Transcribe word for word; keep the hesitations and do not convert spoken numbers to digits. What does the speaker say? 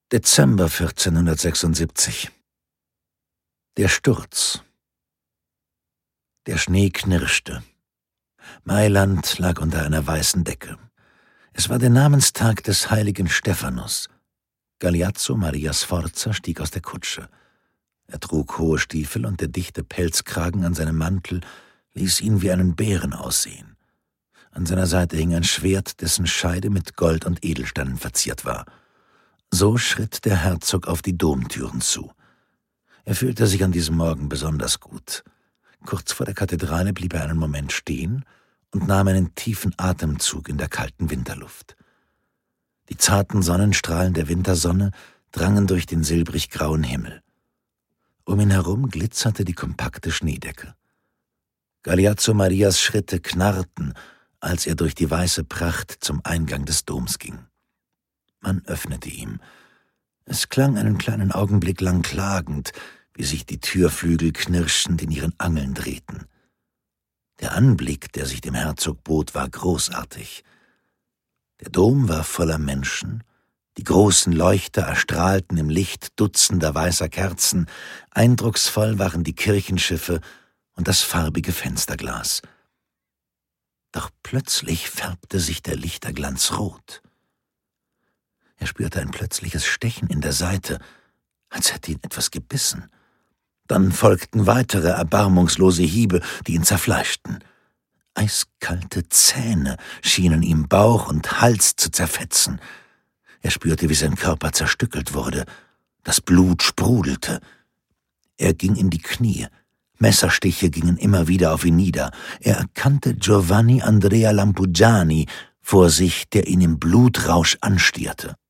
Dezember vierzehnhundertsechsundsiebzig. Der Sturz. Der Schnee knirschte. Mailand lag unter einer weißen Decke. Es war der Namenstag des heiligen Stephanus. Galeazzo Maria Sforza stieg aus der Kutsche. Er trug hohe Stiefel und der dichte Pelzkragen an seinem Mantel ließ ihn wie einen Bären aussehen. An seiner Seite hing ein Schwert, dessen Scheide mit Gold und Edelsteinen verziert war. So schritt der Herzog auf die Domtüren zu. Er fühlte sich an diesem Morgen besonders gut. Kurz vor der Kathedrale blieb er einen Moment stehen und nahm einen tiefen Atemzug in der kalten Winterluft. Die zarten Sonnenstrahlen der Wintersonne drangen durch den silbrig-grauen Himmel. Um ihn herum glitzerte die kompakte Schneedecke. Galeazzo Marias Schritte knarrten, als er durch die weiße Pracht zum Eingang des Doms ging. Man öffnete ihm. Es klang einen kleinen Augenblick lang klagend, wie sich die Türflügel knirschend in ihren Angeln drehten. Der Anblick, der sich dem Herzog bot, war großartig. Der Dom war voller Menschen, die großen Leuchter erstrahlten im Licht dutzender weißer Kerzen, eindrucksvoll waren die Kirchenschiffe und das farbige Fensterglas. Doch plötzlich färbte sich der Lichterglanz rot. Er spürte ein plötzliches Stechen in der Seite, als hätte ihn etwas gebissen. Dann folgten weitere erbarmungslose Hiebe, die ihn zerfleischten. Eiskalte Zähne schienen ihm Bauch und Hals zu zerfetzen. Er spürte, wie sein Körper zerstückelt wurde. Das Blut sprudelte. Er ging in die Knie. Messerstiche gingen immer wieder auf ihn nieder. Er erkannte Giovanni Andrea Lampugiani vor sich, der ihn im Blutrausch anstierte.